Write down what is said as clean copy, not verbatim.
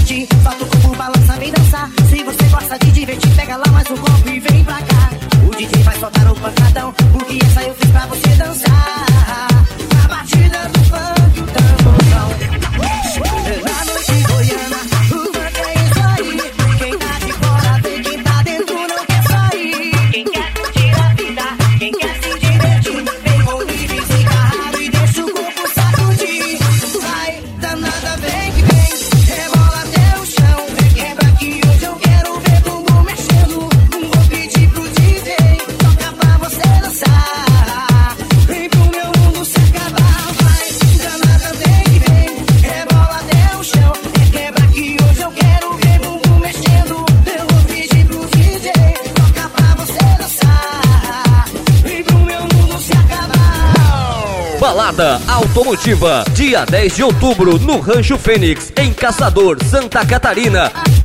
curtir. Solta o corpo, balança, vem dançar. Se você gosta de divertir, pega lá mais um copo e vem pra cá. O DJ vai soltar o pancadão, porque essa eu fiz pra você dançar. Na batida do funk, o tamborzão. Na noite goiana, o funk é isso aí. Quem tá de fora vê, quem tá dentro não quer sair. Quem quer curtir a vida, quem quer se divertir, vem comigo e fica raro e deixa o corpo sacudir. Vai, danada, vem que vem, rebola até o chão. Vem, quebra que hoje eu quero ver bumbum mexendo. Vou pedir pro DJ, toca pra você dançar. Vem pro meu mundo se acabar. Vai, danada, vem que vem, rebola até o chão. Vem, quebra que hoje eu quero ver bumbum mexendo. Eu vou pedir pro DJ, toca pra você dançar. Vem pro meu mundo se acabar. Balada Automotiva, dia 10 de outubro, no Rancho Fênix, em Caçador, Santa Catarina.